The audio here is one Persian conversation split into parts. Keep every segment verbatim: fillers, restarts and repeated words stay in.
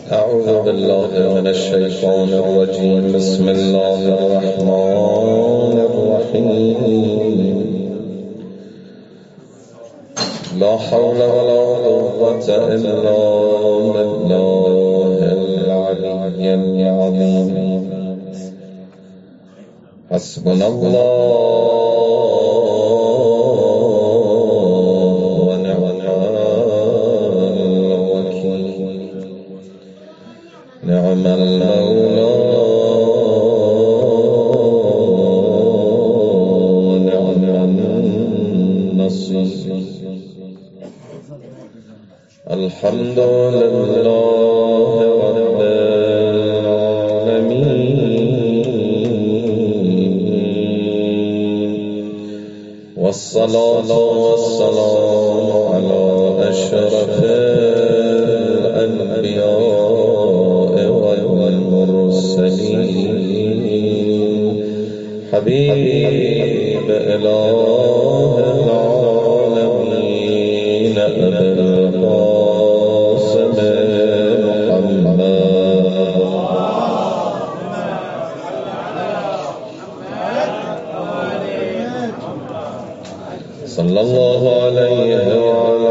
أعوذ بالله من الشيطان الرجيم. بسم الله الرحمن الرحيم. لا حول ولا قوة إلا بالله العلي العظيم. حسبنا الله ونعم الوكيل. نعم المولى ونعم النصير. الحمد لله رب العالمين، والصلاة والسلام على أشرف الأنبياء والمرسلين، حبيب إله العالمين أبي القاسم محمد صلى الله عليه وعلى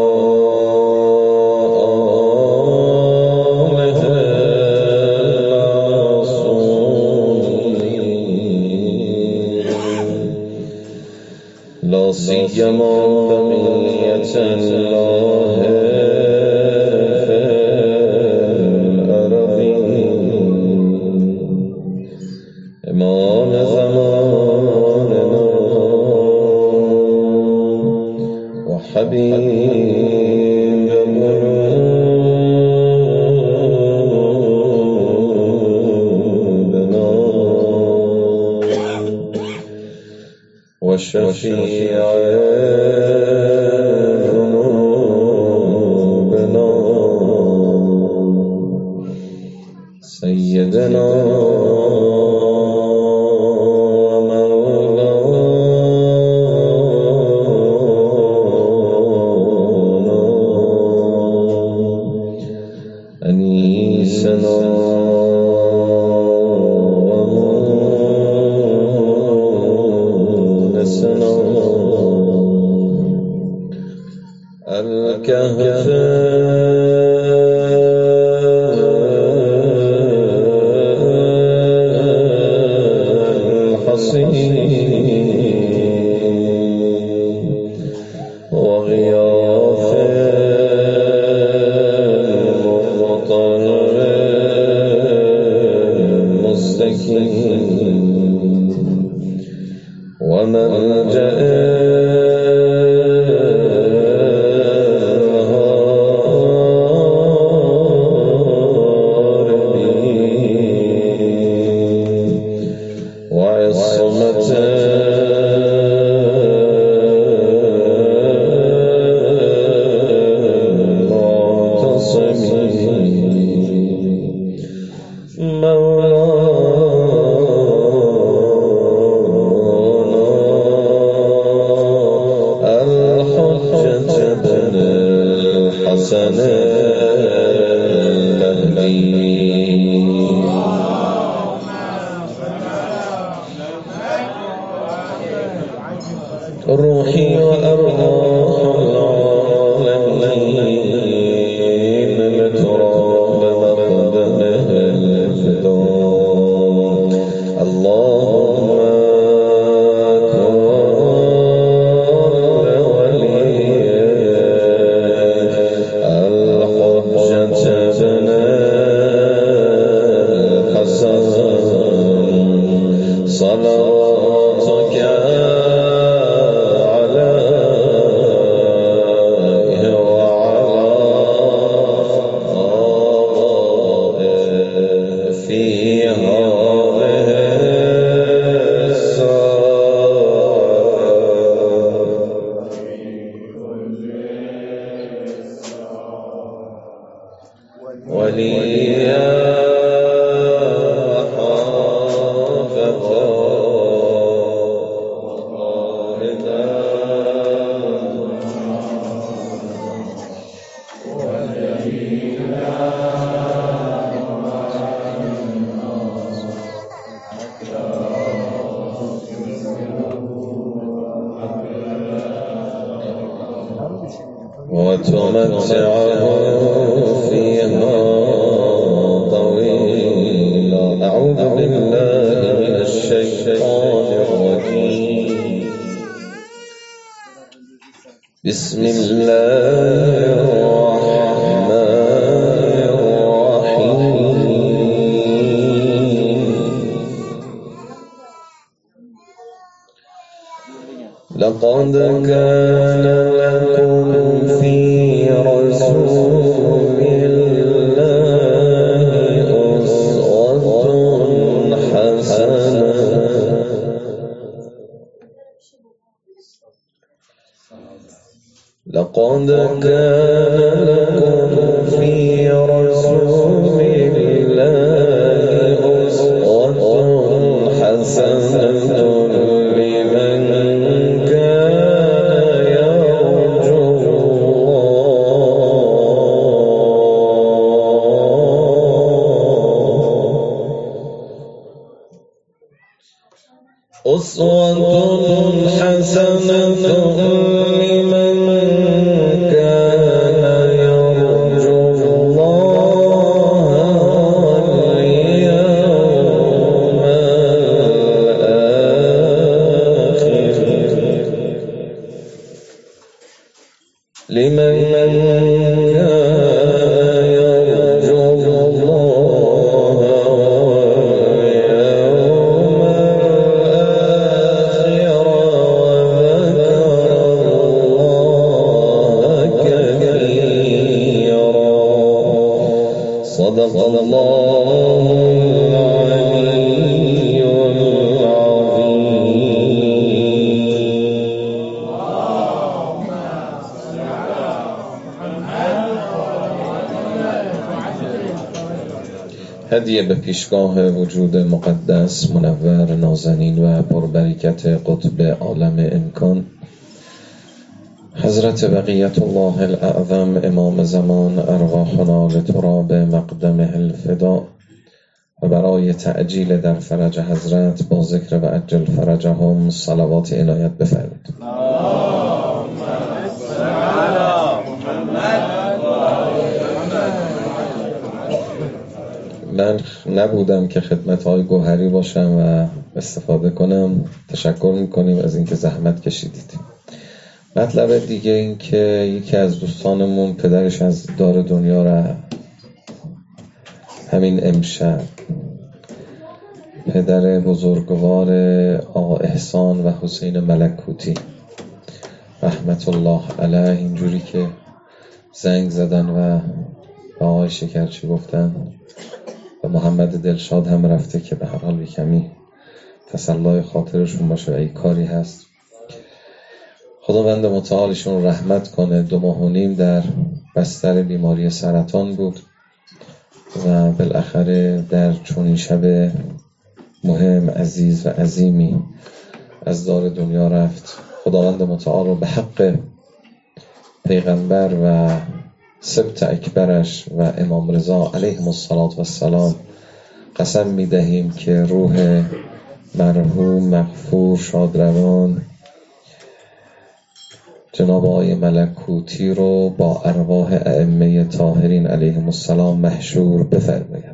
آله المعصومين، لا سيما بقية الله في الأرضين، إمام زماننا وحبيب قلوبنا وشفيع ذنوبنا سيدنا أنيسنا ومونسنا الكهف الحصين وغياث وملجأ الهاربين وعصمة المعتصمين، حسن المهدي روحي وأرواح العالمين لتراب مقدمه الفداء. اللهم صلاتك عليه وعلى آله في هذه الساعة وليا وَلَيْلًا ومتعه فيها طويلا. أعوذ بالله من الشيطان الرجيم. بسم الله الرحمن الرحيم. لقد كان لكم في رسول الله أسوة حسنة لقد كان لكم في رسول الله أسوة حسنة لمن كان يرجو الله أسوة حسنة لمن كان يرجو الله واليوم الآخر لمن كان يرجو الله واليوم الآخر وذكر الله كثيرا. صدق الله العلي العظيم. هدیه به پیشگاه وجود مقدس منور نازنین و پربرکت قطب عالم امکان حضرت بقیت الله الاعظم امام زمان، ارواحنا لتراب مقدمه الفدا، و برای تعجیل در فرج حضرت با ذکر و عجل فرجهم صلوات عنایت بفرمایید. من نبودم که خدمت‌های گوهری باشم و استفاده کنم. تشکر میکنیم از اینکه زحمت کشیدید. مطلب دیگه این که یکی از دوستانمون پدرش از دار دنیا را همین امشب، پدر بزرگوار آقا احسان و حسین ملکوتی رحمت الله علیه، اینجوری که زنگ زدن و به آقای شکرچی گفتن و محمد دلشاد هم رفته که به هر حال کمی تسلای خاطرشون باشه و ای کاری هست. خداوند متعالشون رحمت کنه. دو ماه و نیم در بستر بیماری سرطان بود و بالاخره در چنین شب مهم، عزیز و عظیمی از دار دنیا رفت. خداوند متعال رو به حق پیغمبر و سبت اکبرش و امام رضا علیهم السلام قسم میدهیم که روح مرحوم مغفور شادروان جناب آقای ملکوتی رو با ارواح ائمه طاهرین علیهم السلام محشور بفرماید.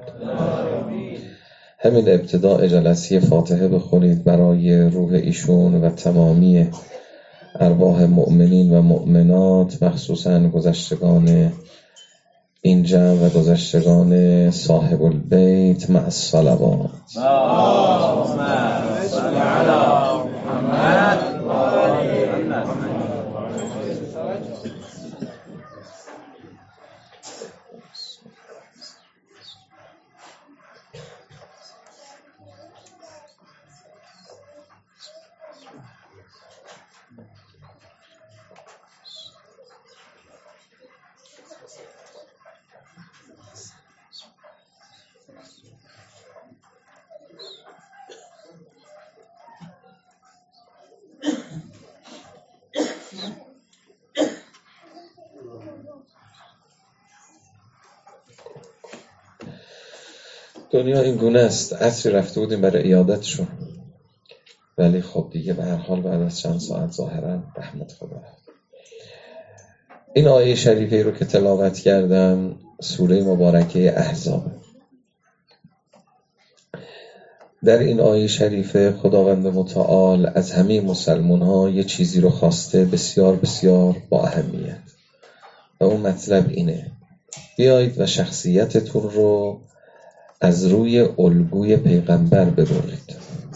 همین ابتداء جلسه فاتحه بخونید برای روح ایشون و تمامی ارواح مؤمنین و مؤمنات، مخصوصا گذشتگان این جمع و گذشتگان صاحب البیت مع الصلوات. اللهم صل علی محمد و آل محمد. دنیا این گونه است. عصری رفته بودیم برای عیادتشون، ولی خب دیگه به هر حال بعد از چند ساعت ظاهرا رحمت خدا. این آیه شریفه رو که تلاوت کردم سوره مبارکه احزاب. در این آیه شریفه خداوند متعال از همه مسلمان ها یه چیزی رو خواسته بسیار بسیار با اهمیت و اون مطلب اینه: بیایید و شخصیتتون رو از روی الگوی پیغمبر ببرید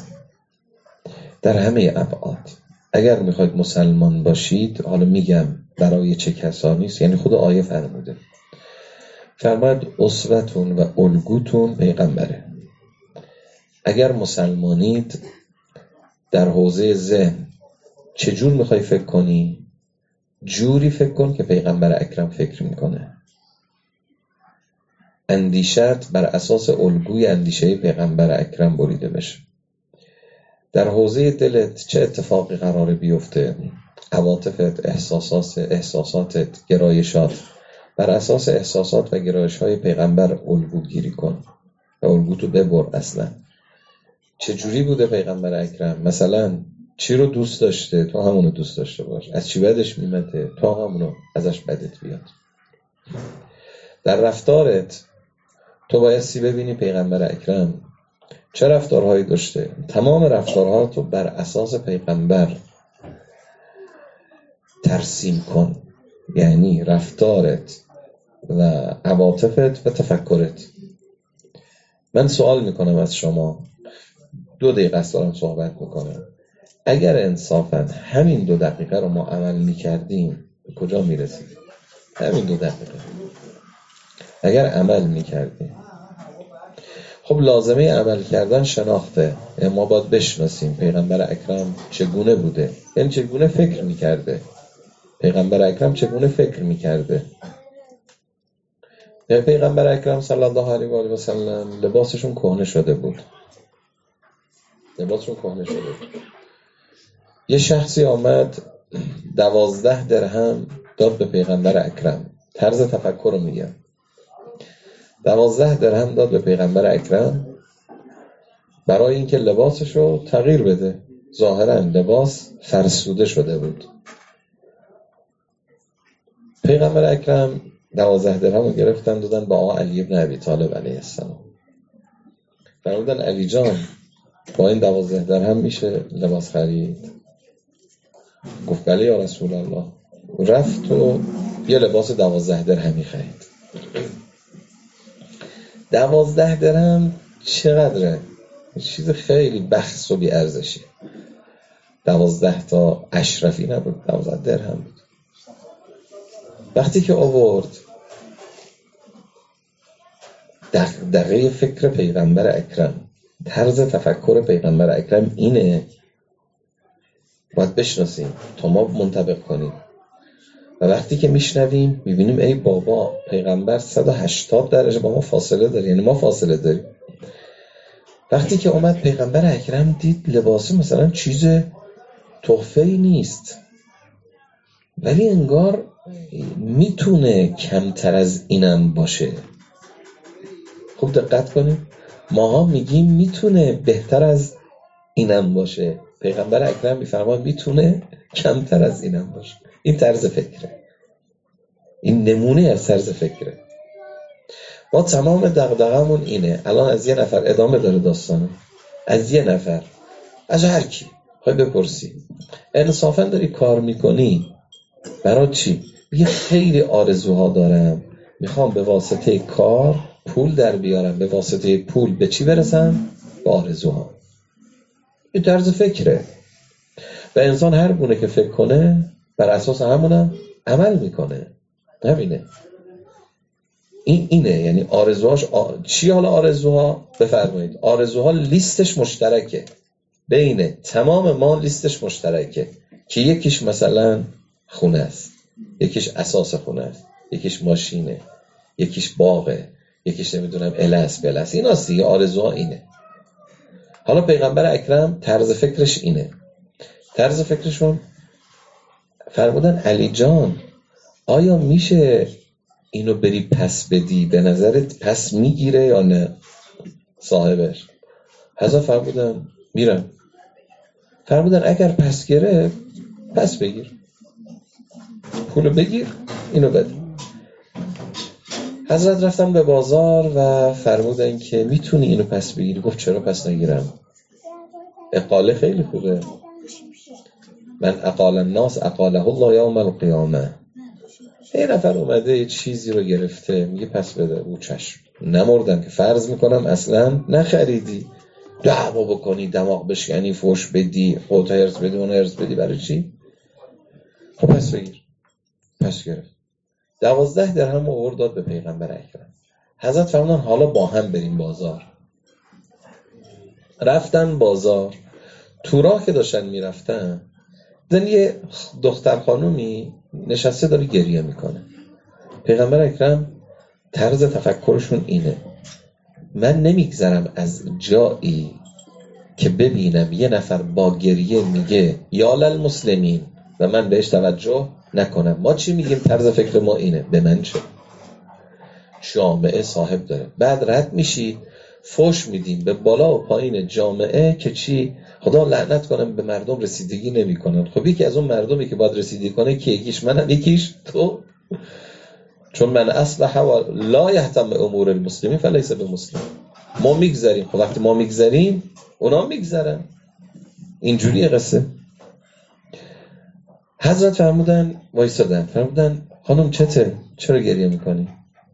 در همه ابعاد. اگر میخواید مسلمان باشید، حالا میگم برای چه کسانی است، یعنی خود آیه فرموده، فرمود اسوتون و الگوتون پیغمبره. اگر مسلمانید در حوزه ذهن چجور میخوای فکر کنی؟ جوری فکر کن که پیغمبر اکرم فکر میکنه. اندیشت بر اساس الگوی اندیشه پیغمبر اکرم بریده بشه. در حوزه دلت چه اتفاقی قراره بیفته؟ عواطفت، احساسات، احساساتت، گرایشات، بر اساس احساسات و گرایش های پیغمبر الگو گیری کن و الگوتو ببر. اصلا چجوری بوده پیغمبر اکرم؟ مثلا چی رو دوست داشته تو همونو دوست داشته باش، از چی بدش میمده تو همونو ازش بدت بیاد. در رفتارت تو بایستی ببینی پیغمبر اکرم چه رفتارهایی داشته، تمام رفتارها تو بر اساس پیغمبر ترسیم کن، یعنی رفتارت و عواطفت و تفکرت. من سوال میکنم از شما، دو دقیقه است دارم صحبت میکنم، اگر انصافا همین دو دقیقه رو ما عمل میکردیم به کجا میرسیم؟ همین دو دقیقه اگر عمل میکردیم. خب لازمه عمل کردن شناخته، یعنی ما باید بشناسیم پیغمبر اکرم چگونه بوده، یعنی چگونه فکر میکرده. پیغمبر اکرم چگونه فکر میکرده؟ یعنی پیغمبر اکرم صلی الله علیه و آله و سلم لباسشون کهنه شده بود. لباسشون کهنه شده بود. یه شخصی آمد دوازده درهم داد به پیغمبر اکرم. طرز تفکر رو میگم. دوازده درهم داد به پیغمبر اکرم برای اینکه لباسش رو تغییر بده. ظاهرا لباس فرسوده شده بود. پیغمبر اکرم دوازده درهم رو گرفتن دادن به آقا علی بن ابی طالب علیه السلام. فرمودن علی جان با این دوازده درهم میشه لباس خرید؟ گفت بله یا رسول الله. رفت و یه لباس دوازده درهمی خرید. دوازده درهم چقدره؟ چیز خیلی بخس و بی ارزشی. دوازده تا اشرفی نبود، دوازده درهم بود. وقتی که آورد دغدغه فکر پیغمبر اکرم، طرز تفکر پیغمبر اکرم اینه، باید بشناسیم تا ما منطبق کنیم. و وقتی که میشنویم میبینیم ای بابا پیغمبر صد و هشتاد درجه با ما فاصله داره، یعنی ما فاصله داریم. وقتی که اومد پیغمبر اکرم دید لباسه مثلا چیز تحفه‌ای نیست، ولی انگار میتونه کمتر از اینم باشه. خوب دقت کنیم، ماها میگیم میتونه بهتر از اینم باشه، پیغمبر اکرم میفرماد میتونه کمتر از اینم باشه. این طرز فکره، این نمونه از طرز فکره. ما تمام دغدغمون اینه. الان از یه نفر ادامه داره داستانه، از یه نفر، از هر کی خواهی بپرسی انصافا داری کار میکنی برای چی؟ میگه خیلی آرزوها دارم، میخوام به واسطه کار پول در بیارم، به واسطه پول به چی برسم؟ به آرزوها. این طرز فکره و انسان هر گونه که فکر کنه بر اساس همونم عمل میکنه. همینه. این اینه، یعنی آرزوهاش آ... چی؟ حالا آرزوها بفرمایید، آرزوها لیستش مشترکه بین تمام ما، لیستش مشترکه که یکیش مثلا خونه است، یکیش اساس خونه است، یکیش ماشینه، یکیش باغه، یکیش نمیدونم الاس بلاس. این هست دیگه، آرزوها اینه. حالا پیغمبر اکرم طرز فکرش اینه. طرز فکرشون فرمودن علی جان آیا میشه اینو بری پس بدی؟ به نظرت پس میگیره یا نه صاحبش؟ حضرت فرمودن میرم. فرمودن اگر پس گیره پس بگیر. پولو بگیر اینو بده. حضرت رفتن به بازار و فرمودن که میتونی اینو پس بگیری؟ گفت چرا پس نگیرم؟ اقاله خیلی خوبه. من اقال الناس اقاله الله یوم القیامه. یه نفر اومده یه چیزی رو گرفته میگه پس بده، او چشم. نمردم که فرض میکنم اصلا نخریدی، دعوا بکنی، دماغ بشکنی، فوش بدی، خودت هرس بدی، اون هرس بدی، برای چی؟ خب پس بگیر. پس گرفت. دوازده درهم آورد داد به پیغمبر اکرم. حضرت فرمودن حالا با هم بریم بازار. رفتن بازار. تو راه که داشتن میرفتن دیدن یه دختر خانومی نشسته داره گریه میکنه. پیغمبر اکرم طرز تفکرشون اینه: من نمیگذرم از جایی که ببینم یه نفر با گریه میگه یا للمسلمین و من بهش توجه نکنم. ما چی میگیم؟ طرز فکر ما اینه: به من چه؟ جامعه صاحب داره. بعد رد میشی فوش میدیم به بالا و پایین جامعه که چی؟ خدا لعنت کنم به مردم رسیدگی نمی کنن. خب یکی از اون مردمی که باید رسیدگی کنه که یکیش منم یکیش تو. چون من اصلح و لا یهتم امور المسلمین فلیس به مسلم. ما میگذاریم، خب وقتی ما میگذاریم اونا میگذارن. اینجوری قصه. حضرت فرمودن وایسادن، فرمودن خانم چته؟ چرا گریه میکنی؟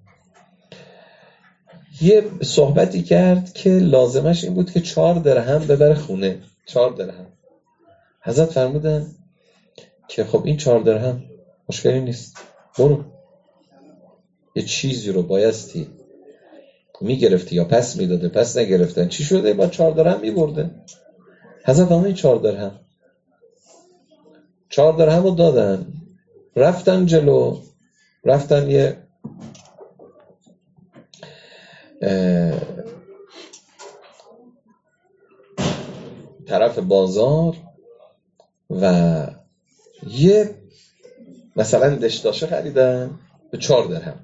یه صحبتی کرد که لازمش این بود که چهار درهم ببره خونه. چهار درهم. حضرت فرمودن که خب این چهار درهم مشکلی نیست، برو. یه چیزی رو بایستی میگرفتی یا پس میداده، پس نگرفتن، چی شده؟ با چهار درهم میبرده. حضرت همون این چهار درهم چهار درهم رو دادن. رفتن جلو، رفتن یه طرف بازار و یه مثلا دشداشه خریدن به چهار درهم.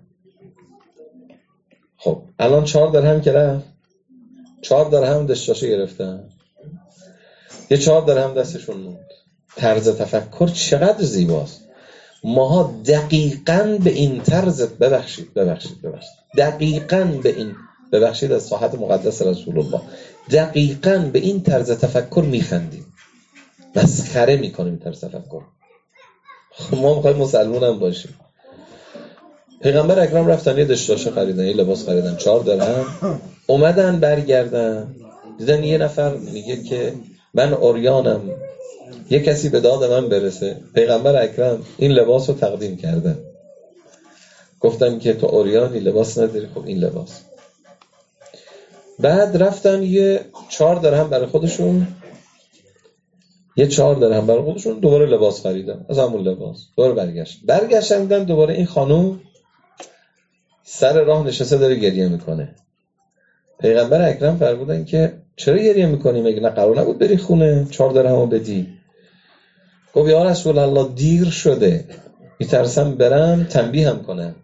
خب الان چهار درهم که رفت، چهار درهم دشداشه گرفتن، یه چهار درهم دستشون موند. طرز تفکر چقدر زیباست. ماها دقیقاً به این طرز ببخشید ببخشید ببخشید دقیقاً به این ببخشید از صحت مقدس رسول الله دقیقاً به این طرز تفکر میخندیم، مسخره میکنیم طرز تفکر. ما میخوایم مسلمون هم باشیم. پیغمبر اکرم رفتن یه دشداشه خریدن، یه لباس خریدن، چهار درهم. اومدن برگردن دیدن یه نفر میگه که من عریانم، یه کسی به داد من برسه. پیغمبر اکرم این لباس رو تقدیم کردن. گفتن که تو عریانی، لباس نداری، خب این لباس. بعد رفتن یه چهار درهم برای خودشون یه چهار درهم برای خودشون دوباره لباس خریدن از همون لباس. دوباره برگشت برگشتن دیدن دوباره این خانوم سر راه نشسته داره گریه میکنه. پیغمبر اکرم فرمودن که چرا گریه میکنی؟ مگه نه قرار نبود بری خونه چهار درهمو بدی؟ گفت یا رسول الله دیر شده، میترسم برم تنبیه هم کنم،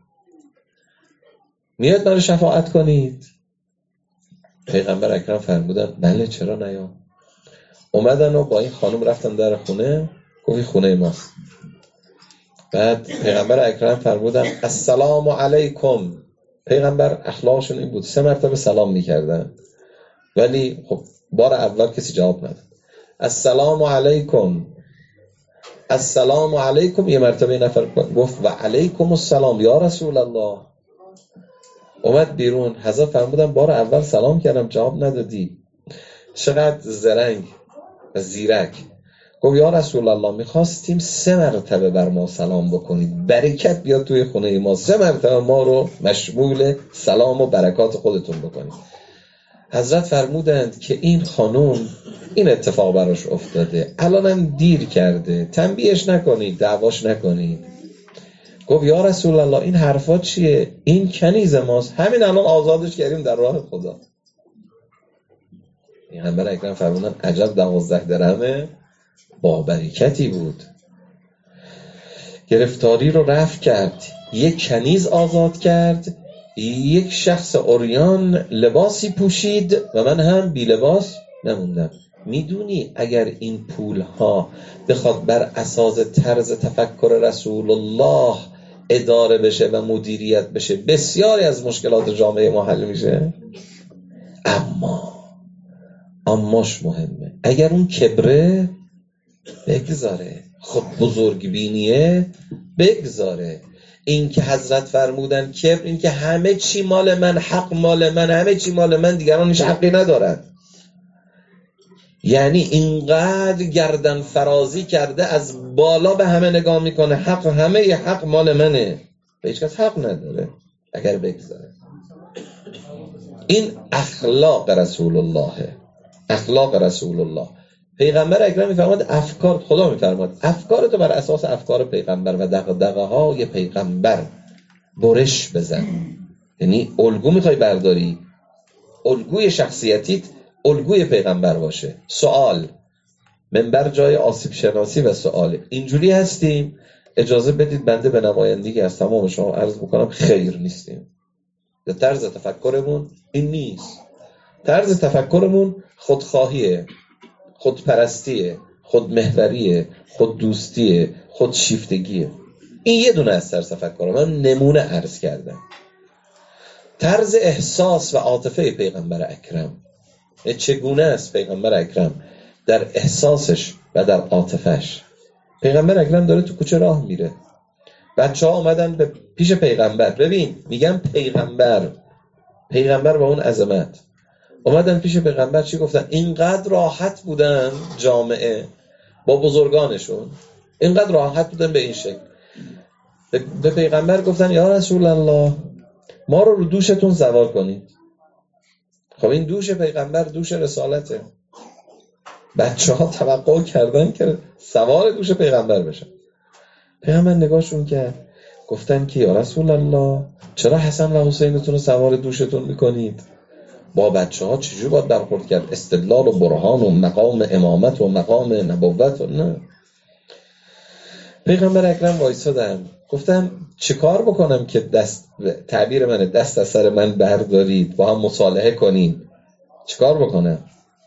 میاد من شفاعت کنید. پیغمبر اکرم فرمودن بله چرا نیا. اومدن و با این خانم رفتن در خونه. گفت خونه ماست. بعد پیغمبر اکرم فرمودن السلام علیکم. پیغمبر اخلاقشون این بود سه مرتبه سلام میکردن، ولی خب بار اول کسی جواب نداد. السلام علیکم السلام علیکم. یه مرتبه نفر گفت و علیکم السلام یا رسول الله. اومد بیرون. حضرت فرمودن بار اول سلام کردم جواب ندادی. چقدر زرنگ و زیرک. گفت یا رسول الله میخواستیم سه مرتبه بر ما سلام بکنید، برکت بیاد توی خونه ما، سه مرتبه ما رو مشمول سلام و برکات خودتون بکنید. حضرت فرمودند که این خانم این اتفاق براش افتاده، الانم دیر کرده، تنبیهش نکنید، دعواش نکنید. گفت یا رسول الله این حرفا چیه؟ این کنیز ماست، همین الان آزادش کردیم در راه خدا. پیغمبر اکرم فرمودن عجب دوازده درهمه با برکتی بود. گرفتاری رو رفع کرد، یک کنیز آزاد کرد، یک شخص عریان لباسی پوشید و من هم بی لباس نموندم. میدونی اگر این پول ها بخواد بر اساس طرز تفکر رسول الله اداره بشه و مدیریت بشه بسیاری از مشکلات جامعه ما حل میشه. اما اماش مهمه. اگر اون کبره بگذاره، خب بزرگ بینیه بگذاره. این که حضرت فرمودن کبر، این که همه چی مال من، حق مال من، همه چی مال من، دیگران هیچ حقی ندارن. یعنی اینقدر گردن فرازی کرده از بالا به همه نگاه میکنه، حق همه ی حق مال منه، به هیچ کس حق نداره اگر بگذاره. این اخلاق رسول الله، اخلاق رسول الله. پیغمبر اکرم میفرماد افکار، خدا میفرماد افکارتو بر اساس افکار پیغمبر و دغدغه های پیغمبر برش بزن. یعنی الگو میخوای برداری، الگوی شخصیتیت الگوی پیغمبر باشه. سوال منبر جای آسیب شناسی و سواله. اینجوری هستیم؟ اجازه بدید بنده به نمایندگی از تمام شما عرض بکنم خیر نیستیم. در طرز تفکرمون این نیست. طرز تفکرمون خودخواهیه، خودپرستیه، خودمحوریه، خود دوستیه، خود شیفتگیه. این یه دونه از طرز تفکر من نمونه عرض کردم. طرز احساس و عاطفه پیغمبر اکرم چگونه است؟ پیغمبر اکرم در احساسش و در عاطفش، پیغمبر اکرم داره تو کوچه راه میره، بچه ها اومدن به پیش پیغمبر، ببین میگم پیغمبر پیغمبر با اون عظمت اومدن پیش پیغمبر، چی گفتن؟ اینقدر راحت بودن جامعه با بزرگانشون، اینقدر راحت بودن به این شکل، به پیغمبر گفتن یا رسول الله ما رو رو دوشتون سوار کنید. خب این دوش پیغمبر دوش رسالته، بچه ها توقع کردن که سوار دوش پیغمبر بشن. پیغمبر نگاهشون کرد، گفتن که یا رسول الله چرا حسن و حسینتون رو سوار دوشتون میکنید؟ با بچه ها چجور باید برخورد کرد؟ استدلال و برهان و مقام امامت و مقام نبوت و نه. پیغمبر اکرم وایسادن، گفتم چه کار بکنم که دست، تعبیر منه، دست از سر من بردارید با هم مصالحه کنید، چه کار بکنم؟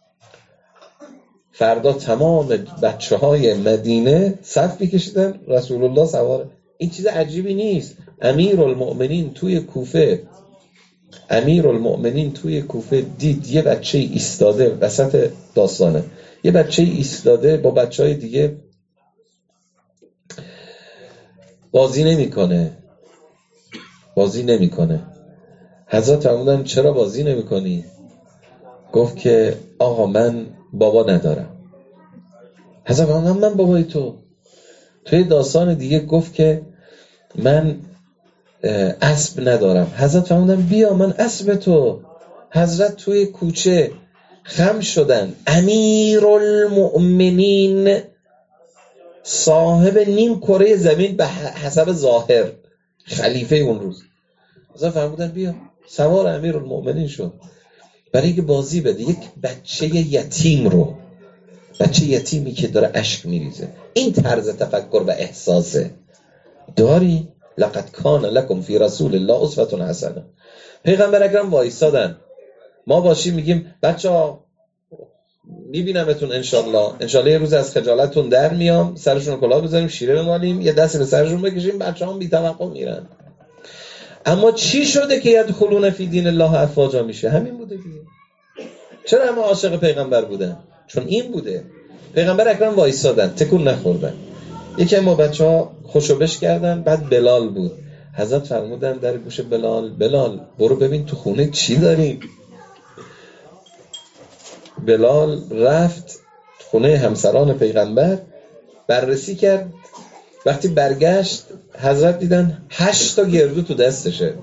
فردا تمام بچه های مدینه صف میکشیدن، رسول الله سواره. این چیز عجیبی نیست. امیرالمؤمنین توی کوفه امیرالمؤمنین توی کوفه دید یه بچه ایستاده وسط داستانه، یه بچه ایستاده با بچه های دیگه بازی نمی کنه بازی نمی کنه حضرت فرمودن چرا بازی نمی کنی؟ گفت که آقا من بابا ندارم. حضرت فرمودن من بابای تو. توی داستان دیگه گفت که من اسب ندارم. حضرت فرمودن بیا من اسب تو. حضرت توی کوچه خم شدن، امیرالمؤمنین صاحب نیم کره زمین به حسب ظاهر، خلیفه اون روز، حضرت فرمودن بیا سوار امیرالمؤمنین شد، برای اینکه بازی بده. یک بچه یتیم رو، بچه یتیمی که داره اشک میریزه، این طرز تفکر و احساسه داری؟ لقد کان لکم فی رسول الله اسوة حسنه. پیغمبر اکرم وایسادن، ما باشیم میگیم بچه‌ها میبینمتون انشالله انشالله یه روز از خجالتون در میام، سرشون کلاه بذاریم، شیره بمالیم، یه دست به سرشون بکشیم، بچه‌ها بی توقع میرن. اما چی شده که یدخلون فی دین الله افواجا میشه؟ همین بوده دیگه. چرا همه عاشق پیغمبر بودن؟ چون این بوده. پیغمبر اکرم وایسادن، تکون نخوردن. یکی ما بچه‌ها خوشوبش کردن، بعد بلال بود. حضرت فرمودن در گوش بلال، بلال برو ببین تو خونه چی داریم. بلال رفت خونه همسران پیغمبر، بررسی کرد. وقتی برگشت حضرت دیدن هشت تا گردو تو دستشه.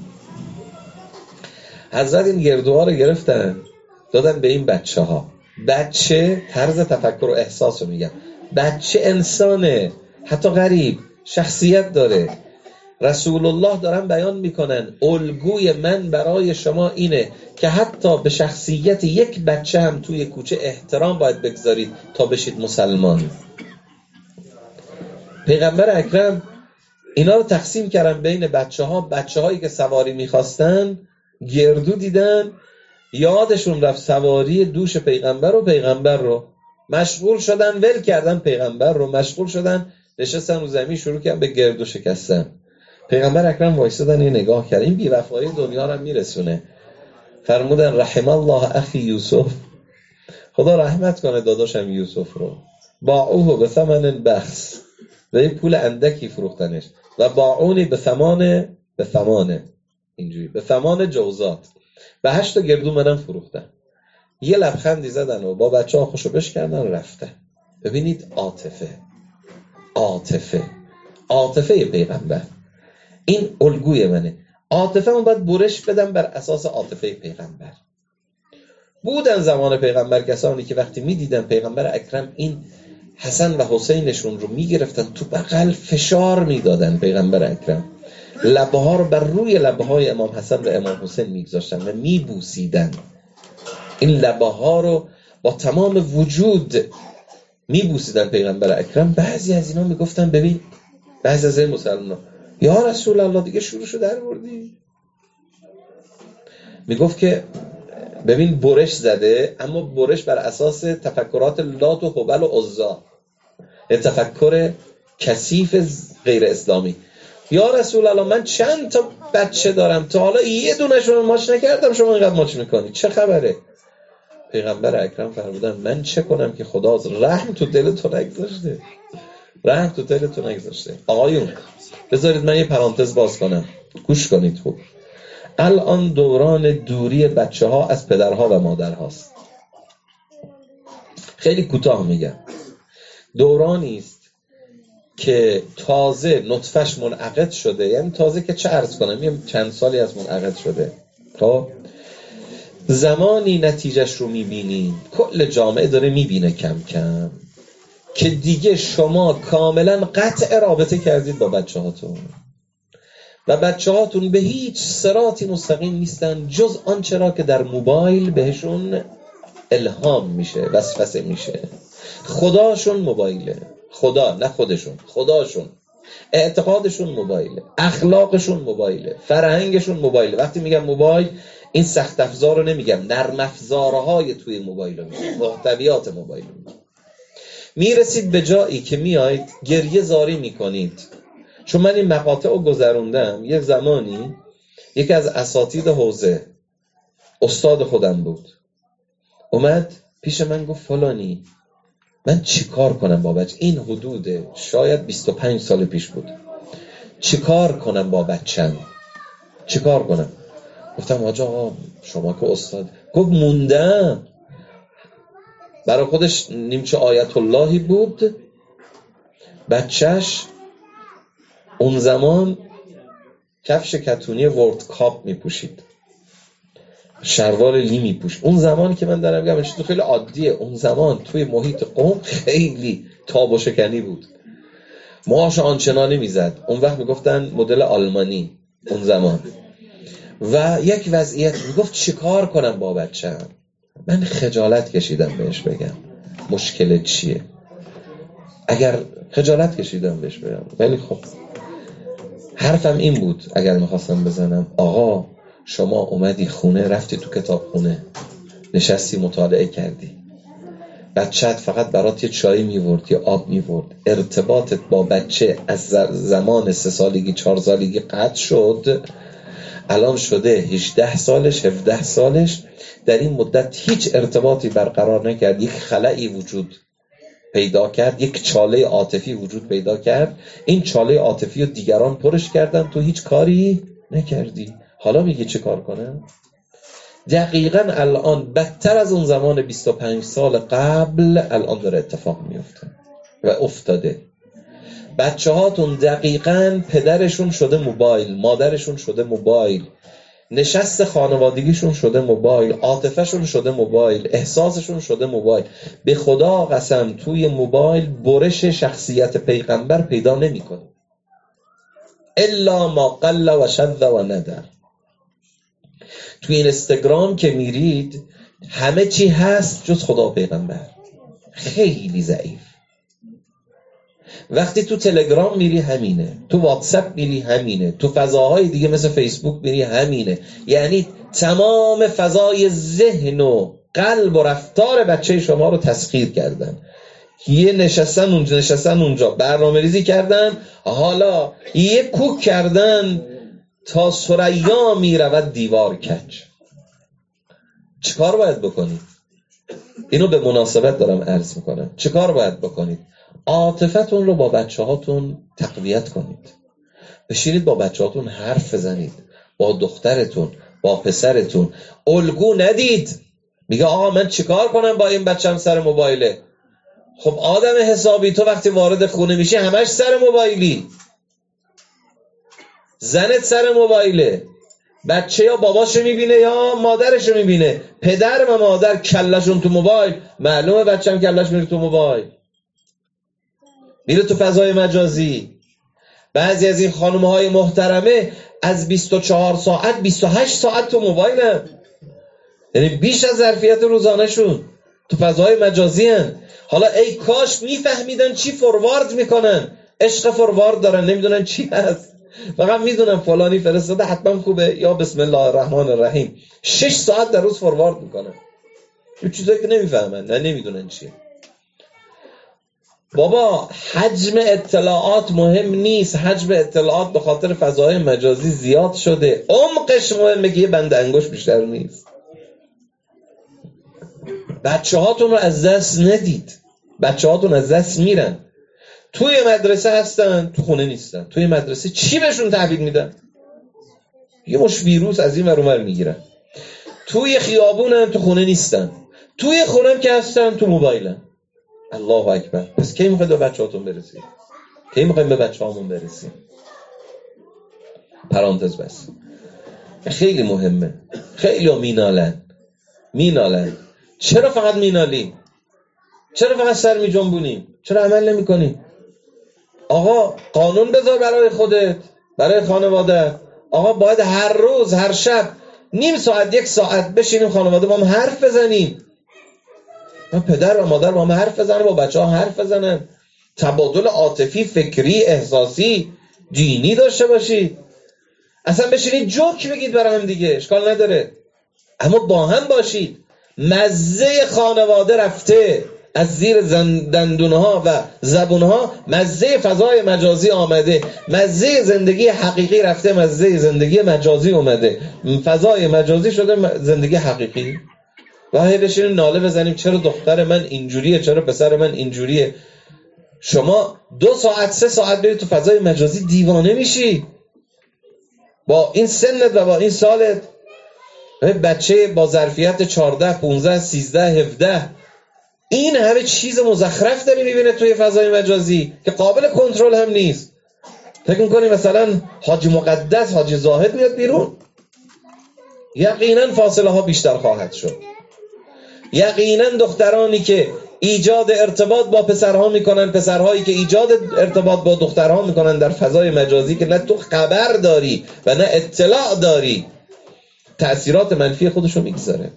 حضرت این گردوها رو گرفتن دادن به این بچه ها. بچه طرز تفکر و احساس رو میگم، بچه انسانه، حتی غریب، شخصیت داره. رسول الله دارن بیان میکنن الگوی من برای شما اینه که حتی به شخصیت یک بچه هم توی کوچه احترام باید بگذارید تا بشید مسلمان. پیغمبر اکرم اینا رو تقسیم کردن بین بچه ها. بچه هایی که سواری میخواستن گردو دیدن، یادشون رفت سواری دوش پیغمبر و پیغمبر رو مشغول شدن، ول کردن پیغمبر رو، مشغول شدن نشستن رو زمین شروع کردن به گردو شکستن. پیغمبر اکرم وایسادن یه نگاه کرد، این بی‌وفایی دنیا رو میرسونه. فرمودن رحم الله اخی یوسف، خدا رحمت کنه داداشم یوسف رو، باعوه به ثمن بخس، و یه پول اندکی فروختنش، و باعونی به ثمان به ثمانه اینجوری به ثمان جوزات، به هشت تا گردو منم فروختن. یه لبخندی زدن و با بچه ها خوشو بش کردن رفتن. ببینید عاطفه عاطفه عاطفه پیغمبر این الگوی منه. عاطفه من باید برش بدم بر اساس عاطفه پیغمبر. بودن زمان پیغمبر کسانی که وقتی میدیدن پیغمبر اکرم این حسن و حسینشون رو میگرفتن تو بغل فشار میدادن پیغمبر اکرم، لبه ها رو بر روی لبه های امام حسن و امام حسین میگذاشتن و میبوسیدن. این لبه ها رو با تمام وجود میبوسیدن پیغمبر اکرم. بعضی از اینا میگفتن ببین، بعضی از این مسلمان یا رسول الله دیگه شروع شو در بردی. میگفت که ببین برش زده، اما برش بر اساس تفکرات لات و هبل و عزا، تفکر کثیف غیر اسلامی. یا رسول الله من چند تا بچه دارم، تا حالا یه دونشون ماچ نکردم، شما اینقدر ماچ میکنی، چه خبره؟ پیغمبر اکرم فرمودن من چه کنم که خدا رحم تو دلتون نگذاشته، رحم تو دلتون نگذاشته. آقایون بذارید من یه پرانتز باز کنم، گوش کنید خوب. الان دوران دوری بچه ها از پدرها و مادر هاست. خیلی کوتاه میگم، دورانی است که تازه نطفش منعقد شده، یعنی تازه که چه عرض کنم یه چند سالی از منعقد شده. خب زمانی نتیجهش رو میبینید، کل جامعه داره میبینه کم کم که دیگه شما کاملا قطع رابطه کردید با بچه هاتون و بچه هاتون به هیچ صراطی مستقیم نیستن جز آنچه را که در موبایل بهشون الهام میشه، وسوسه میشه. خداشون موبایله، خدا نه خودشون، خداشون، اعتقادشون موبایله، اخلاقشون موبایله، فرهنگشون موبایله. وقتی میگم موبایل این سخت افزار رو نمیگم، نرم افزارهای توی موبایل رو میگم، محتویات موبایل رو میگم. میرسید به جایی که میاید گریه زاری میکنید. چون من این مقاطع رو گذروندم. یک زمانی یکی از اساتید حوزه، استاد خودم بود، اومد پیش من گفت فلانی من چی کار کنم با بچه، این حدود شاید بیست و پنج سال پیش بود، چی کار کنم با بچم، چی کار کنم؟ گفتم آقا شما که استاد. گفت موندم. برای خودش نیمچه آیت اللهی بود، بچهش اون زمان کفش کتونی ورد کاپ میپوشید، شلوار لی میپوش. اون زمانی که من دارم میگم تو خیلی عادیه، اون زمان توی محیط قوم خیلی تاب و شکنی بود، موهاش آنچنانی میزد. اون وقت میگفتن مدل آلمانی اون زمان. و یک وضعیت میگفت چیکار کنم با بچه‌م. من خجالت کشیدم بهش بگم مشکل چیه، اگر خجالت کشیدم بهش بگم. ولی خب حرفم این بود اگر میخواستم بزنم، آقا شما اومدی خونه، رفتی تو کتاب خونه نشستی مطالعه کردی، بچه‌ت فقط برات یه چای میورد یا آب میورد، ارتباطت با بچه از زمان سه سالگی چهار سالگی قطع شد، الان شده هجده سالش هفده سالش، در این مدت هیچ ارتباطی برقرار نکرد، یک خلایی وجود پیدا کرد، یک چاله عاطفی وجود پیدا کرد، این چاله عاطفی رو دیگران پرش کردن، تو هیچ کاری نکردی، حالا میگی چه کار کنم؟ دقیقاً الان بدتر از اون زمان بیست و پنج سال قبل الان داره اتفاق میفته و افتاده. بچه هاتون دقیقاً پدرشون شده موبایل، مادرشون شده موبایل، نشست خانوادگیشون شده موبایل، عاطفهشون شده موبایل، احساسشون شده موبایل. به خدا قسم توی موبایل برش شخصیت پیغمبر پیدا نمی کنی الا ما قل و شذ و ندر. توی اینستاگرام که میرید همه چی هست جز خدا و پیغمبر، خیلی ضعیف. وقتی تو تلگرام میری همینه، تو واتساپ میری همینه، تو فضاهای دیگه مثل فیسبوک میری همینه. یعنی تمام فضای ذهن و قلب و رفتار بچه شما رو تسخیر کردن. یه نشستن اونجا نشستن اونجا برنامه ریزی کردن، حالا یه کوک کردن تا ثریا میرود دیوار کج. چیکار باید بکنید؟ اینو به مناسبت دارم عرض میکنم. چیکار باید بکنید؟ عاطفتون رو با بچه هاتون تقویت کنید. بشینید با بچه هاتون حرف بزنید، با دخترتون، با پسرتون. الگو ندید میگه آقا من چیکار کنم با این بچم سر موبایله. خب آدم حسابی، تو وقتی وارد خونه میشی همش سر موبایلی، زنت سر موبایله، بچه یا باباشو میبینه یا مادرشو میبینه، پدر و مادر کلشون تو موبایل، معلومه بچم کلش میره تو موبایل، میره تو فضای مجازی. بعضی از این خانم‌های محترمه از بیست و چهار ساعت بیست و هشت ساعت تو موبایلن، یعنی بیش از ظرفیت روزانه‌شون تو فضای مجازی هن. حالا ای کاش میفهمیدن چی فوروارد میکنن. عشق فوروارد دارن، نمیدونن چی هست، فقط میدونن فلانی فرستاده حتما خوبه یا بسم الله الرحمن الرحیم. شش ساعت در روز فوروارد میکنن یه چیزایی که نمیفهمن، نه نمیدونن چیه. بابا حجم اطلاعات مهم نیست، حجم اطلاعات به خاطر فضای مجازی زیاد شده، عمقش مهمه که یه بند انگوش بیشتر نیست. بچه هاتون رو از دست ندید، بچه هاتون از دست میرن. توی مدرسه هستن، تو خونه نیستن. توی مدرسه چی بهشون تحویل میدن؟ یه مش ویروس از این ور اون ور میگیرن. توی خیابونن، تو خونه نیستن. توی خونه که هستن، تو موبایلن. الله اکبر. پس کی میخواید به بچه هاتون برسید؟ کی میخوایم به بچه هامون برسیم؟ پرانتز بس. خیلی مهمه. خیلی ها مینالن مینالن چرا فقط مینالیم؟ چرا فقط سر می جنبونیم؟ چرا عمل نمی کنیم؟ آقا قانون بذار برای خودت، برای خانواده. آقا باید هر روز هر شب نیم ساعت یک ساعت بشینیم خانواده با هم حرف بزنیم. ما پدر و مادر با هم حرف بزنن، با بچه ها حرف بزنن، تبادل عاطفی، فکری، احساسی، دینی داشته باشید. اصلا بشینید جوک بگید برای هم دیگه، اشکال نداره، اما با هم باشید. مزه خانواده رفته از زیر دندونها و زبونها، مزه فضای مجازی آمده، مزه زندگی حقیقی رفته، مزه زندگی مجازی اومده. فضای مجازی شده زندگی حقیقی. و هی بشینیم ناله بزنیم چرا دختر من اینجوریه، چرا پسر من اینجوریه. شما دو ساعت سه ساعت برید تو فضای مجازی دیوانه میشی با این سنت و با این سالت. بچه با ظرفیت چهارده پانزده سیزده هفده این همه چیز مزخرف داری میبینه توی فضای مجازی که قابل کنترل هم نیست. فکر میکنی مثلا حاجی مقدس حاجی زاهد میاد بیرون؟ یقینا فاصله ها بیشتر خواهد شد. یقینا دخترانی که ایجاد ارتباط با پسرها میکنن، پسرهایی که ایجاد ارتباط با دخترها میکنن در فضای مجازی که نه تو خبر داری و نه اطلاع داری، تأثیرات منفی خودشو میگذاره.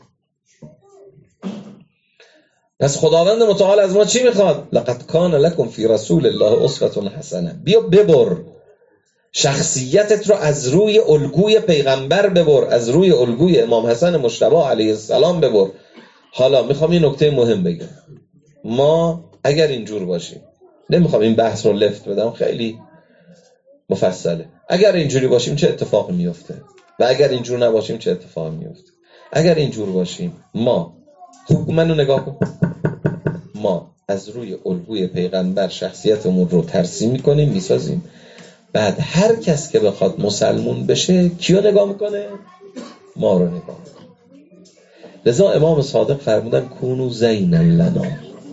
پس خداوند متعال از ما چی میخواد؟ لقد کان لکم فی رسول الله اسوة حسنه. بیا ببر شخصیتت رو از روی الگوی پیغمبر ببر، از روی الگوی امام حسن مجتبی علیه السلام ببر. حالا میخوام این نکته مهم بگم. ما اگر اینجور باشیم، نمیخوام این بحث رو لفت بدم، خیلی مفصله. اگر اینجوری باشیم چه اتفاقی میفته و اگر اینجور نباشیم چه اتفاقی میفته؟ اگر اینجور باشیم، ما خوب منو نگاه کن، ما از روی الگوی پیغمبر شخصیتمون رو ترسیم میکنیم، میسازیم. بعد هر کس که بخواد مسلمون بشه کیو نگاه میکنه؟ ما رو نگاه میکنه. لذا امام صادق فرمودن کونو زینا لنا،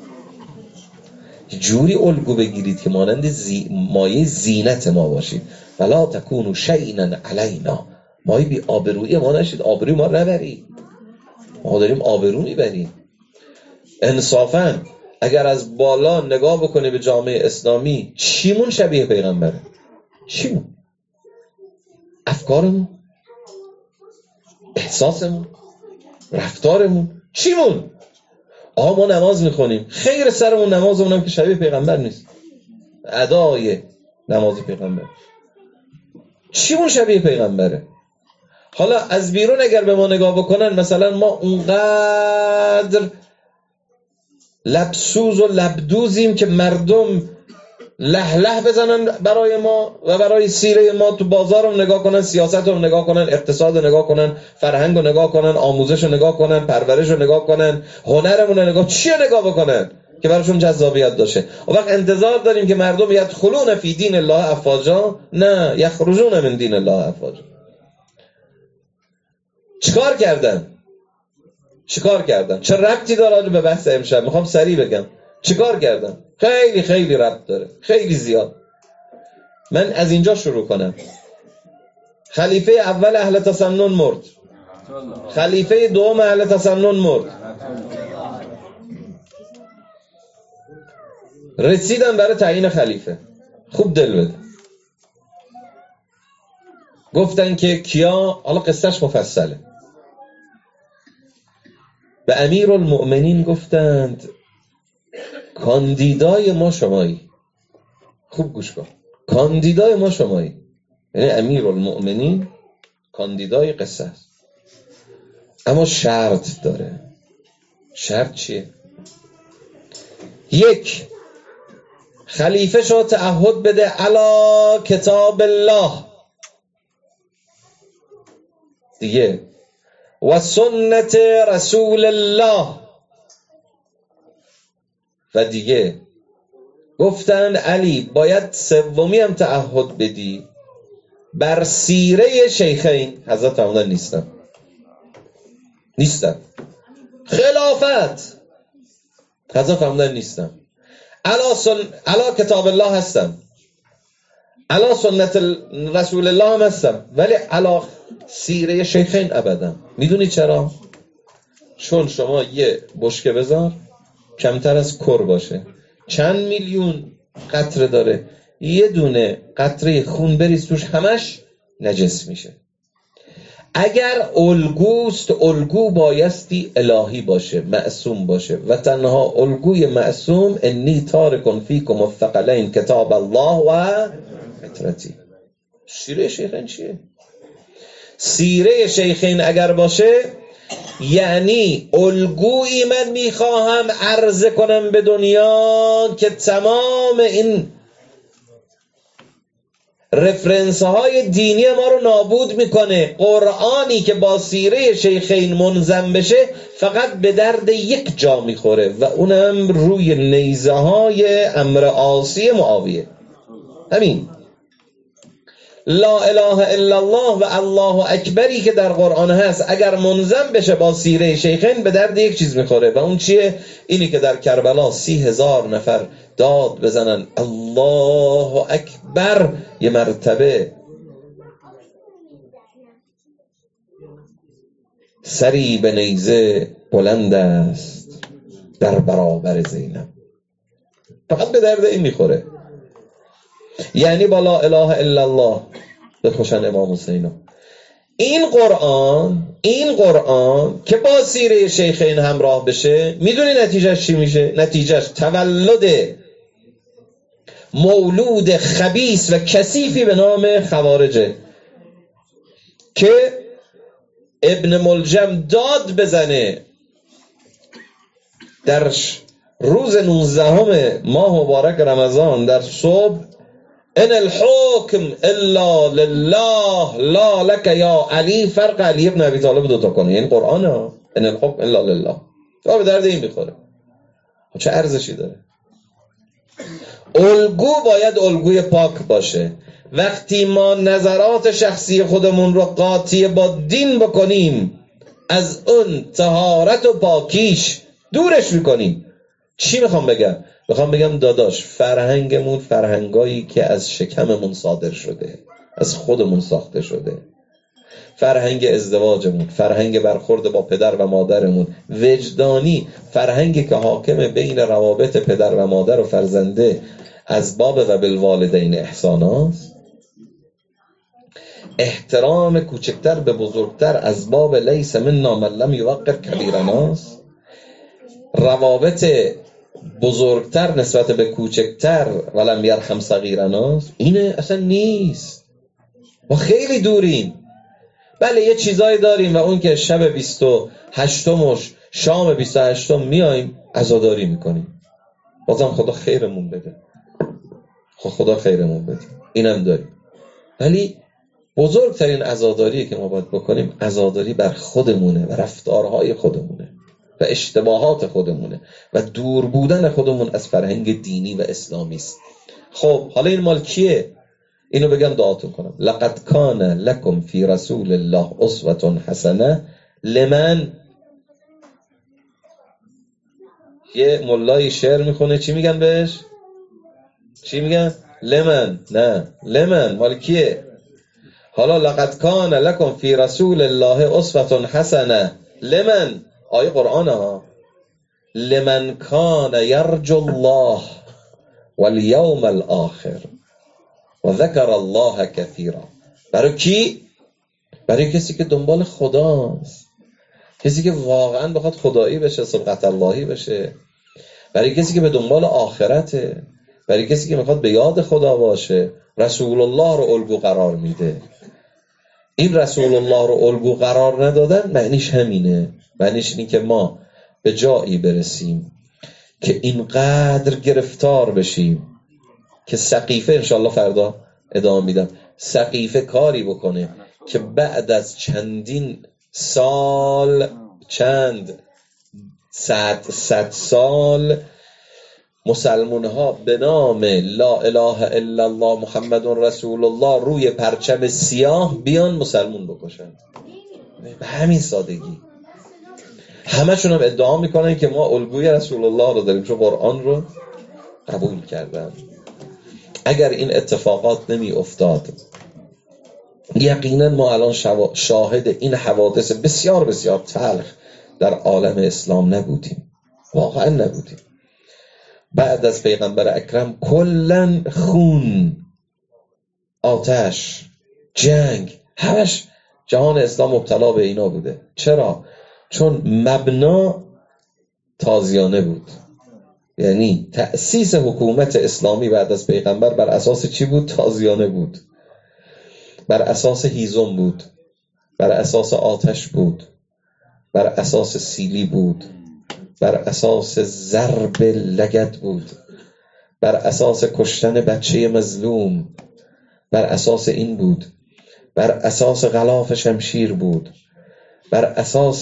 جوری الگو بگیرید که مانند زی... مایه زینت ما باشید. ولا تکونو شیئا علینا، مایه بی آبرویی ما نشید، آبروی ما نبرید. ما داریم آبرو میبریم. انصافا اگر از بالا نگاه بکنی به جامعه اسلامی، چیمون شبیه پیغمبره؟ چیمون؟ افکارمون، احساسمون، رفتارمون، چیمون؟ آقا ما نماز میخونیم، خیر سرمون نمازمون هم که شبیه پیغمبر نیست. ادای نماز پیغمبر. چی اون شبیه پیغمبره؟ حالا از بیرون اگر به ما نگاه بکنن، مثلا ما اونقدر لبسوز و لبدوزیم که مردم له له بزنن برای ما و برای سیره ما، تو بازار رو نگاه کنن، سیاست رو نگاه کنن، اقتصاد رو نگاه کنن، فرهنگ رو نگاه کنن، آموزش رو نگاه کنن، پرورش رو نگاه کنن، هنرمون رو نگاه، چی رو نگاه بکنن که براشون جذابیت داشته. و وقت انتظار داریم که مردم یدخلون فی دین الله افواجا، نه، یخرجون من دین الله افواجا. چیکار کردن؟ چیکار کردن؟ چه ربطی داره به بحث امشب؟ میخوام سریع بگم چیکار کردن. خیلی خیلی ربط داره، خیلی زیاد. من از اینجا شروع کنم. خلیفه اول اهل تسنن مرد، خلیفه دوم اهل تسنن مرد، رسیدن برای تعیین خلیفه. خوب دل بده. گفتن که کیا، حالا قصهش مفصله. به امیر المؤمنین گفتند کاندیدای ما شمایی. خوب گوش کن، کاندیدای ما شمایی. یعنی امیر المؤمنین کاندیدای قصه است، اما شرط داره. شرط چیه؟ یک، خلیفه شو تعهد بده علی کتاب الله. دیگه و سنت رسول الله. و دیگه گفتن علی باید سومی هم تعهد بدی بر سیره شیخین. حضرت فرمودن نیستم نیستم خلافت. حضرت فرمودن نیستم علا, سن... علا کتاب الله هستم، علا سنت رسول الله هم هستم، ولی علا سیره شیخین ابدا. میدونی چرا؟ چون شما یه بشکه بذار کمتر از کر باشه، چند میلیون قطره داره، یه دونه قطره خون بریز توش همش نجس میشه. اگر الگوست، الگو بایستی الهی باشه، معصوم باشه. و تنها الگوی معصوم انی تارکن فیکم الثقلین کتاب الله و عترتی. سیره شیخین چیه؟ سیره شیخین اگر باشه یعنی الگویی من میخواهم عرضه کنم به دنیا که تمام این رفرنس های دینی ما رو نابود میکنه. قرآنی که با سیره شیخین منظم بشه فقط به درد یک جا میخوره و اونم روی نیزه های امر عاصی معاویه. همین لا اله الا الله و الله اکبری که در قرآن هست اگر منظم بشه با سیره شیخین به درد یک چیز میخوره. و اون چیه؟ اینی که در کربلا سی هزار نفر داد بزنن الله اکبر یه مرتبه، سری به نیزه بلند است در برابر زینب. فقط به درد این میخوره. یعنی با لا اله الا الله بخوشن امام حسینو. این قرآن این قرآن که با سیره شیخین همراه بشه، میدونی نتیجهش چی میشه؟ نتیجهش تولد مولود خبیث و کثیفی به نام خوارجه که ابن ملجم داد بزنه در روز نوزدهم ماه مبارک رمضان در صبح ان الحکم الا لله لا لك یا علی. فرق علی ابن ابی طالب دوتا کنه، یعنی قرآن ها ان الحکم الا لله. تو به درد این میخوره. چه ارزشی داره؟ الگو باید الگوی پاک باشه. وقتی ما نظرات شخصی خودمون رو قاطی با دین بکنیم، از اون طهارت و پاکیش دورش میکنیم. چی میخوام بگم؟ میخوام بگم داداش فرهنگمون فرهنگایی که از شکممون صادر شده، از خودمون ساخته شده. فرهنگ ازدواجمون، فرهنگ برخورد با پدر و مادرمون، وجدانی، فرهنگی که حاکم بین روابط پدر و مادر و فرزنده از باب و بالوالدین احساناست. احترام کوچکتر به بزرگتر از باب لیس منا من لم یوقر کبیرناست. روابط بزرگتر نسبت به کوچکتر ولم یرحم صغیرنا، اینه اصلا نیست. ما خیلی دوریم. بله یه چیزایی داریم و اون که شب بیست و هشتمش شام بیست و هشتم میایم عزاداری میکنیم، بازم خدا خیرمون بده، خب خدا خیرمون بده، اینم داریم. ولی بزرگترین عزاداری که ما باید بکنیم عزاداری بر خودمونه و رفتارهای خودمونه و اشتباهات خودمونه و دور بودن خودمون از فرهنگ دینی و اسلامی است. خب حالا این مال کیه؟ اینو بگم دعاتون کنم. لقد کان لکم فی رسول الله اسوة حسنه لمن. یه ملای شعر میخونه، چی میگن بهش؟ چی میگن؟ لمن. نه لمن مال کیه؟ حالا لقد کان لکم فی رسول الله اسوة حسنه لمن، آیه قرآن ها، لمن کان یرجو الله والیوم الاخر و ذکر الله کثیرا. برای کی؟ برای کسی که دنبال خداست، کسی که واقعا بخواد خدایی بشه، صبغت اللهی بشه، برای کسی که به دنبال آخرته، برای کسی که میخواد به یاد خدا باشه. رسول الله رو الگو قرار میده. این رسول الله رو الگو قرار ندادن معنیش همینه، معنیش اینه که ما به جایی برسیم که اینقدر گرفتار بشیم که سقیفه، انشالله فردا ادامه میدم، سقیفه کاری بکنه که بعد از چندین سال، چند صد صد سال، مسلمان ها به نام لا اله الا الله محمد رسول الله روی پرچم سیاه بیان مسلمون بکشن. به همین سادگی. همشون هم ادعا میکنن که ما الگوی رسول الله رو داریم چون قرآن رو قبول کردن. اگر این اتفاقات نمی افتاد یقینا ما الان شاهد این حوادث بسیار بسیار تلخ در عالم اسلام نبودیم، واقعا نبودیم. بعد از پیغمبر اکرم کلن خون، آتش، جنگ، همش جهان اسلام مبتلا به اینا بوده. چرا؟ چون مبنا تازیانه بود. یعنی تأسیس حکومت اسلامی بعد از پیغمبر بر اساس چی بود؟ تازیانه بود، بر اساس هیزم بود، بر اساس آتش بود، بر اساس سیلی بود، بر اساس ضرب لگد بود، بر اساس کشتن بچه مظلوم، بر اساس این بود، بر اساس غلاف شمشیر بود، بر اساس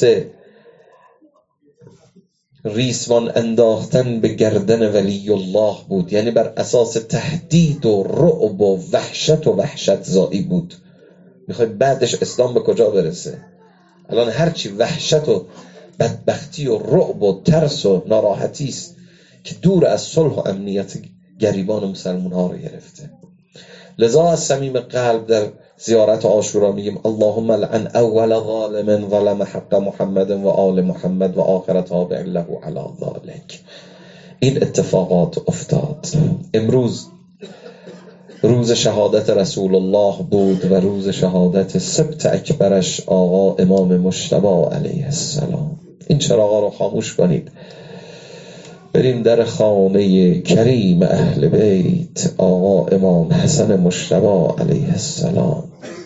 ریسمان انداختن به گردن ولی الله بود، یعنی بر اساس تهدید و رعب و وحشت و وحشت زایی بود. میخوای بعدش اسلام به کجا برسه؟ الان هرچی وحشت و بدبختی و رعب و ترس و ناراحتی است که دور از صلح و امنیت گریبان مسلمان ها رو گرفته. لذا از صمیم قلب در زیارت عاشورا میگیم اللهم لعن اول ظالم ظلم حق محمد و آل محمد و آخر تابع له علی ذلک. این اتفاقات افتاد. امروز روز شهادت رسول الله بود و روز شهادت سبت اکبرش آقا امام مجتبی علیه السلام. این چراغا رو خاموش کنید، بریم در خانه کریم اهل بیت آقا امام حسن مجتبی علیه السلام،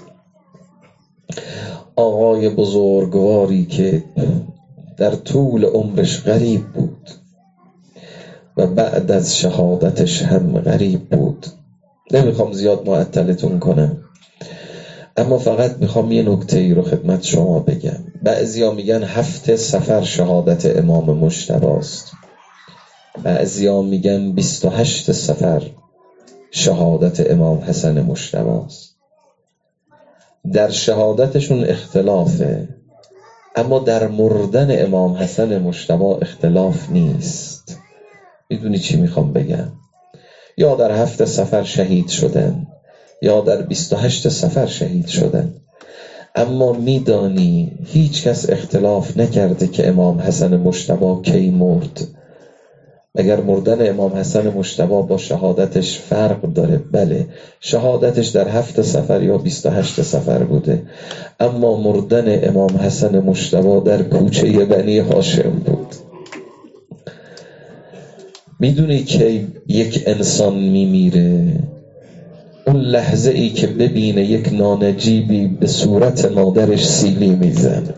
آقای بزرگواری که در طول عمرش غریب بود و بعد از شهادتش هم غریب بود. نمیخوام زیاد معطلتون کنم، اما فقط میخوام یه نکته ای رو خدمت شما بگم. بعضیا میگن هفت سفر شهادت امام مجتبی است، بعضیا میگن بیست و هشت سفر شهادت امام حسن مجتبی است. در شهادتشون اختلافه، اما در مردن امام حسن مجتبی اختلاف نیست. میدونی چی میخوام بگم؟ یا در هفت سفر شهید شدن یا در بیست و هشت سفر شهید شدن، اما میدانی هیچ کس اختلاف نکرده که امام حسن مجتبی کی مرد. اگر مردن امام حسن مجتبی با شهادتش فرق داره، بله شهادتش در هفت سفر یا بیست و هشت سفر بوده، اما مردن امام حسن مجتبی در کوچه بنی هاشم بود. میدونی که یک انسان میمیره؟ اون لحظه ای که ببینه یک نانجیبی به صورت مادرش سیلی میزنه.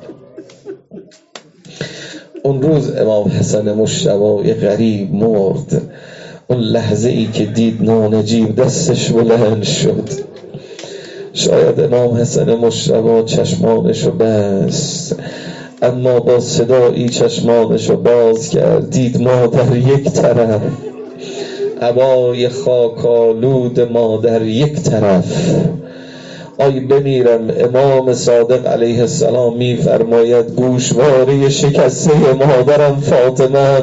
اون روز امام حسن مجتبی غریب مرد، اون لحظه ای که دید نانجیب دستش بلند شد، شاید امام حسن مجتبی چشمانشو بست، اما با صدایی چشمانشو باز کرد، دید مادر یک طرف، عبای خاکالود مادر یک طرف. آی بمیرم. امام صادق علیه السلام می فرماید گوشواره شکسته مادرم فاطمه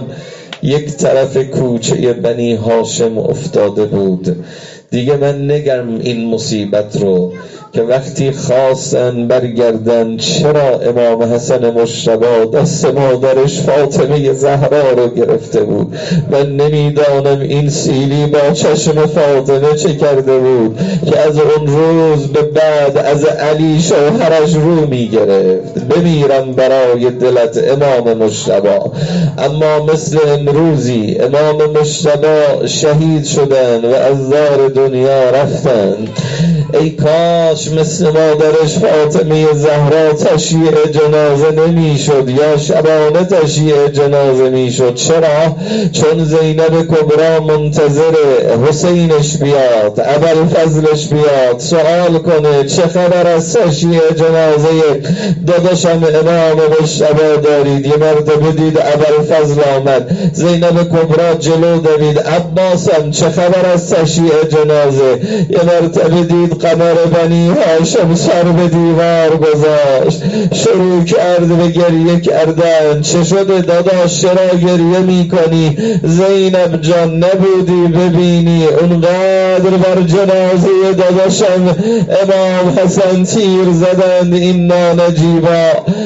یک طرف کوچه بنی هاشم افتاده بود. دیگه من نگم این مصیبت رو که وقتی خواستن برگردن چرا امام حسن مجتبی دست مادرش فاطمه زهرا رو گرفته بود. من نمیدانم این سیلی با چشم فاطمه چه کرده بود که از اون روز به بعد از علی شوهرش رو میگرفت. بمیرم برای دلت امام مجتبی. اما مثل امروزی امام مجتبی شهید شدن و از دار دنیا رفتن. ای کاش مثل مادرش فاطمه زهرا تشییع جنازه نمی شد یا شبانه تشییع جنازه می شد. چرا؟ چون زینب کبرا منتظر حسینش بیاد، ابوالفضلش بیاد، سوال کنه چه خبر از تشییع جنازه داداشم امام مجتبی دارید. یه مرتبه دید ابوالفضل آمد، زینب کبرا جلو دوید، عباسم چه خبر از تشییع جنازه. یه مرتبه دید قمر بنی هاشم سر به دیوار گذاشت، شروع کرد به گریه کردن. چه شده داداش چرا گریه میکنی؟ زینب جان نبودی ببینی اونقدر بر جنازه داداشم امام حسن تیر زدند این نانجیبا.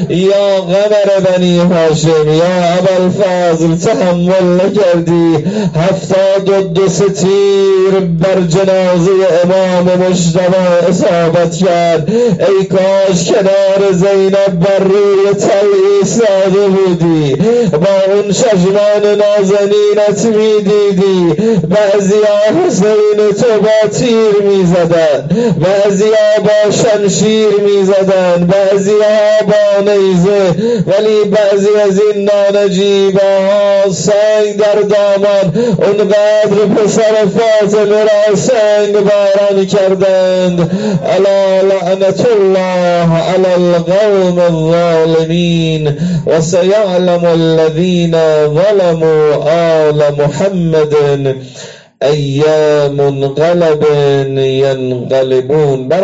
یا قمر بنی هاشم یا ابوالفضل تحمل نکردی هفتاد و دو تیر بر جنازه امام مجتبی اصابت کرد. ای کاش کنار زینب بر روی تل ایستاده بودی، با اون چشمان نازنینت میدیدی بعضیا حسین تو با تیر میزدن، بعضیا با شمشیر میزدن، بعضیا با نیزه، ولی بعضی از این نانجیبه ها سنگ در دامان اونقدر پسر فاطمه را سنگ باران کردند. الا لعنت الله علی القوم الظالمین و سیعلم الذین ظلموا آل محمد ای منقلب ینقلبون.